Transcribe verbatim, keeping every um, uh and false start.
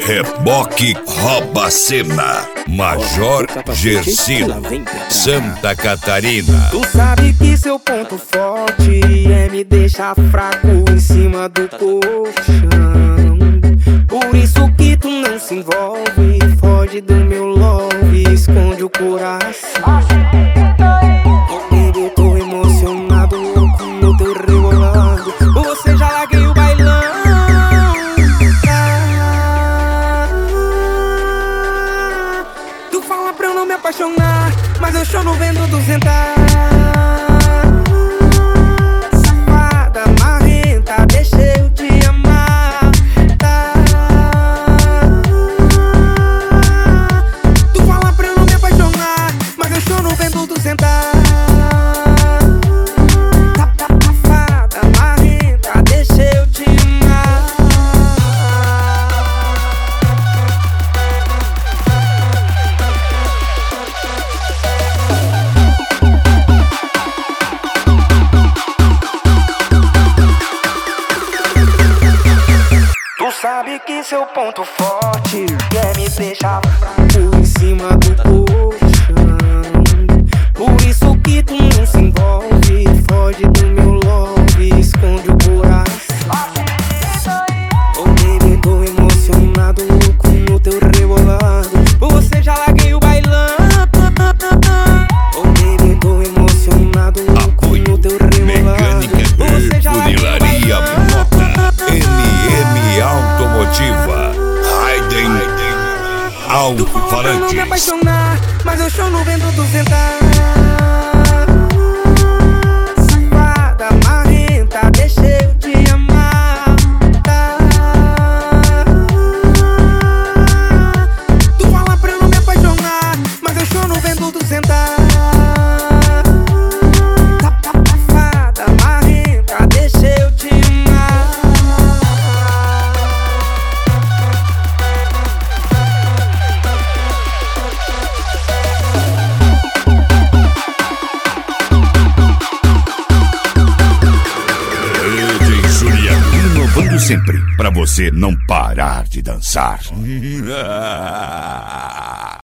Reboque Rouba Cena, Major Gersino, Santa Catarina. Tu sabe que seu ponto forte é me deixar fraco em cima do colchão. Por isso que tu não se envolve, foge do meu love, esconde o coração. Baby, tô emocionado com o teu rebolando. Você já larguei o bailão. Tu fala pra eu não me apaixonar, mas eu choro vendo tu sentar. Safada, marrenta, deixa eu te amar, tá? Tu fala pra eu não me apaixonar, mas eu choro vendo tu sentar. Safada, marrenta, deixa eu te amar. Tu sabe que seu ponto forte é me deixar fraco em cima do colchão. Por isso que tu não se envolve, foge do meu love, esconde o coração. Oh baby, tô emocionado com o teu rebolado. Você já larguei o bailão. Oh baby, tô emocionado com o teu rebolado. Você já larguei o Funilaria bailão. Mota, N M Automotiva, Raiden Tu fala pra eu não me Alto-Falantes. apaixonar, mas eu choro vendo tu sentar. Safada, marrenta, deixa eu te amar, tá? Tu fala pra eu não me apaixonar, mas eu choro vendo tu sentar. Safada, marrenta, deixa eu te amar. Rede Juliano, inovando sempre, pra você não parar de dançar.